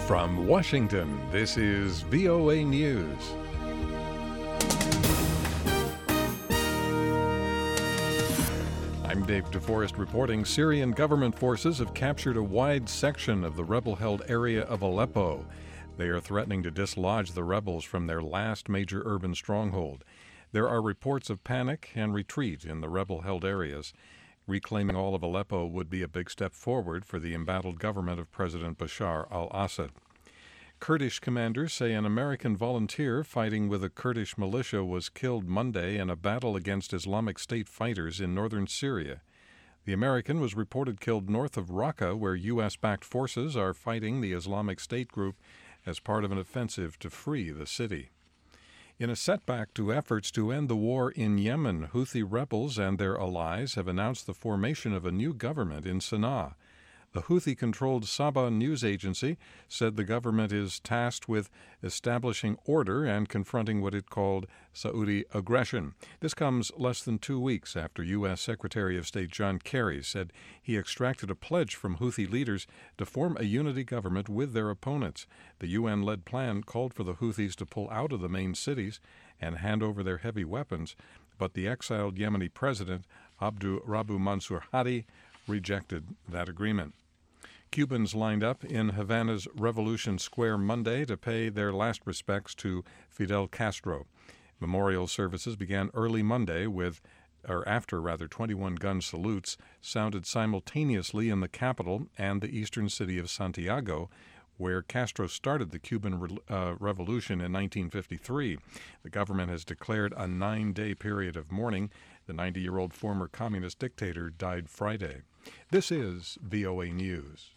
From Washington, this is VOA News. I'm Dave DeForest reporting Syrian government forces have captured a wide section of the rebel-held area of Aleppo. They are threatening to dislodge the rebels from their last major urban stronghold. There are reports of panic and retreat in the rebel-held areas. Reclaiming all of Aleppo would be a big step forward for the embattled government of President Bashar al-Assad. Kurdish commanders say an American volunteer fighting with a Kurdish militia was killed Monday in a battle against Islamic State fighters in northern Syria. The American was reported killed north of Raqqa, where U.S.-backed forces are fighting the Islamic State group as part of an offensive to free the city. In a setback to efforts to end the war in Yemen, Houthi rebels and their allies have announced the formation of a new government in Sana'a. The Houthi-controlled Sabah news agency said the government is tasked with establishing order and confronting what it called Saudi aggression. This comes less than 2 weeks after U.S. Secretary of State John Kerry said he extracted a pledge from Houthi leaders to form a unity government with their opponents. The UN-led plan called for the Houthis to pull out of the main cities and hand over their heavy weapons, but the exiled Yemeni president, Abdu Rabu Mansur Hadi, rejected that agreement. Cubans lined up in Havana's Revolution Square Monday to pay their last respects to Fidel Castro. Memorial services began early Monday after 21 gun salutes sounded simultaneously in the capital and the eastern city of Santiago, where Castro started the Cuban Revolution in 1953. The government has declared a 9-day period of mourning. The 90-year-old former communist dictator died Friday. This is VOA News.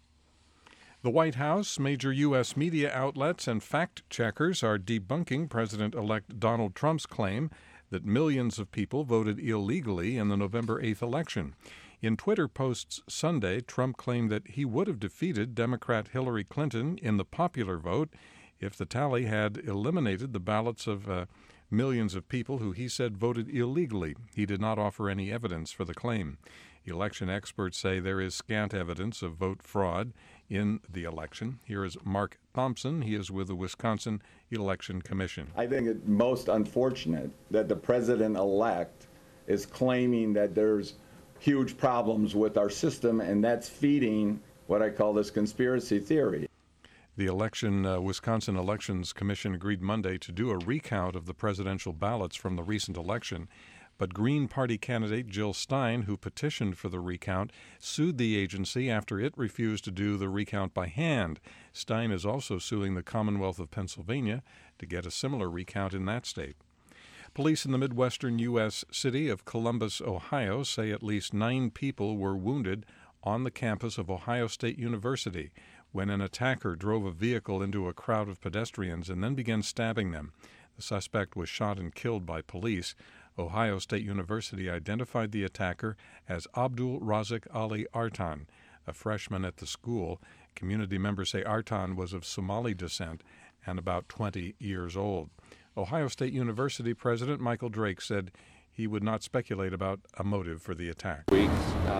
The White House, major U.S. media outlets, and fact-checkers are debunking President-elect Donald Trump's claim that millions of people voted illegally in the November 8th election. In Twitter posts Sunday, Trump claimed that he would have defeated Democrat Hillary Clinton in the popular vote if the tally had eliminated the ballots of millions of people who he said voted illegally. He did not offer any evidence for the claim. Election experts say there is scant evidence of vote fraud in the election. Here is Mark Thompson. He is with the Wisconsin Election Commission. I think it's most unfortunate that the president-elect is claiming that there's huge problems with our system, and that's feeding what I call this conspiracy theory. The Wisconsin Elections Commission agreed Monday to do a recount of the presidential ballots from the recent election, but Green Party candidate Jill Stein, who petitioned for the recount, sued the agency after it refused to do the recount by hand. Stein is also suing the Commonwealth of Pennsylvania to get a similar recount in that state. Police in the Midwestern U.S. city of Columbus, Ohio, say at least 9 people were wounded on the campus of Ohio State University when an attacker drove a vehicle into a crowd of pedestrians and then began stabbing them. The suspect was shot and killed by police. Ohio State University identified the attacker as Abdul Razik Ali Artan, a freshman at the school. Community members say Artan was of Somali descent and about 20 years old. Ohio State University President Michael Drake said he would not speculate about a motive for the attack. We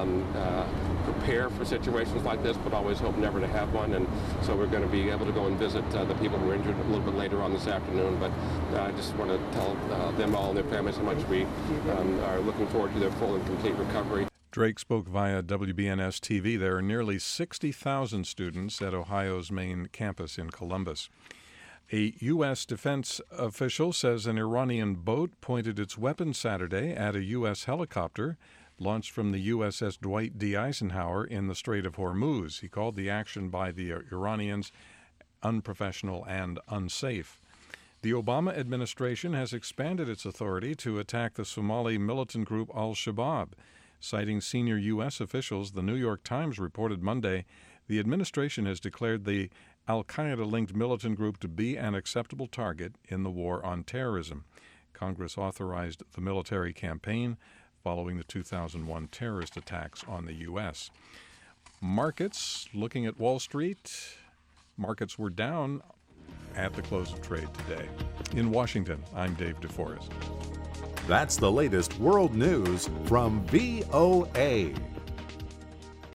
prepare for situations like this, but always hope never to have one. And so we're going to be able to go and visit the people who were injured a little bit later on this afternoon. But I just want to tell them all and their families how much we are looking forward to their full and complete recovery. Drake spoke via WBNS TV. There are nearly 60,000 students at Ohio's main campus in Columbus. A U.S. defense official says an Iranian boat pointed its weapon Saturday at a U.S. helicopter launched from the USS Dwight D. Eisenhower in the Strait of Hormuz. He called the action by the Iranians unprofessional and unsafe. The Obama administration has expanded its authority to attack the Somali militant group al-Shabaab. Citing senior U.S. officials, the New York Times reported Monday the administration has declared the al-Qaeda-linked militant group to be an acceptable target in the war on terrorism. Congress authorized the military campaign following the 2001 terrorist attacks on the U.S. Markets, looking at Wall Street, markets were down at the close of trade today. In Washington, I'm Dave DeForest. That's the latest world news from VOA.